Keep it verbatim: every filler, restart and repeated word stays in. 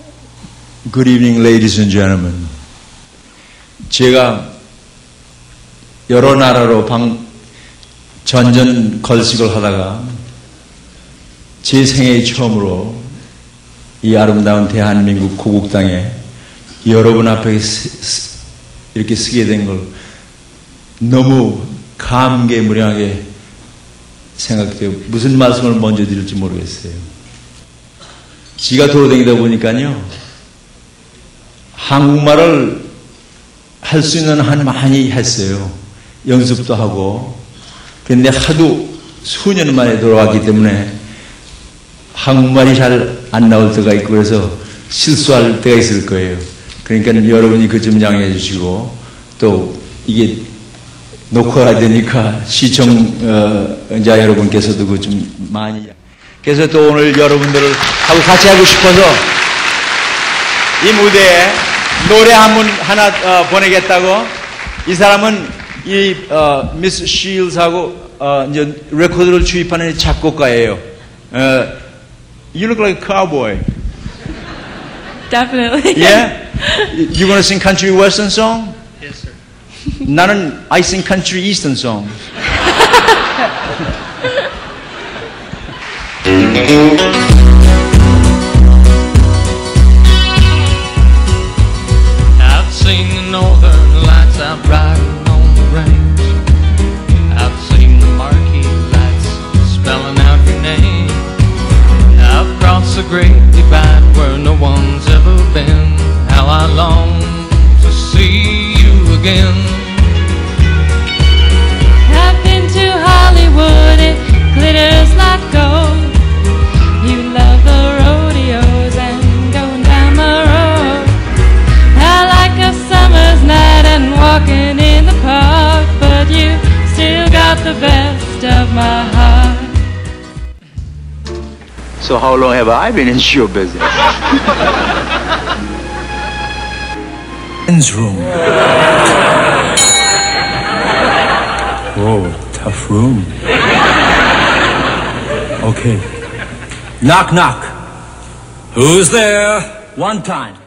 Good evening, ladies and gentlemen. 제가 여러 나라로 방, 전전 걸식을 하다가 제 생애 처음으로 이 아름다운 대한민국 고국 땅에 여러분 앞에 이렇게 쓰게 된 걸 너무 감개무량하게 생각돼요. 무슨 말씀을 먼저 드릴지 모르겠어요. 지가 돌아다니다 보니까요, 한국말을 할 수 있는 한 많이 했어요. 연습도 하고. 근데 하도 수년 만에 돌아왔기 때문에 한국말이 잘 안 나올 때가 있고 그래서 실수할 때가 있을 거예요. 그러니까 여러분이 그 점 양해해 주시고, 또 이게 녹화가 되니까 시청자 여러분께서도 그 좀 많이. 그래서 또 오늘 여러분들을 하고 같이 하고 싶어서 이 무대에 노래 한 분 하나 어, 보내겠다고. 이 사람은 이 어, 미스 쉴즈하고 어, 이제 레코드를 주입하는 작곡가예요. 어, you look like a cowboy. Definitely. Yeah? You want to sing country western song? Yes, sir. 나는 I sing country eastern songs. I've seen the northern lights out riding on the range. I've seen the marquee lights spelling out your name. I've crossed the great divide where no one's ever been. How I long to see you again. I've been to Hollywood, it glitters like gold. You love the rodeos and going down the road. I like a summer's night and walking in the park, but you still got the best of my heart. So how long have I been in show business? Men's room. Whoa, tough room. Okay. Knock, knock. Who's there? One time.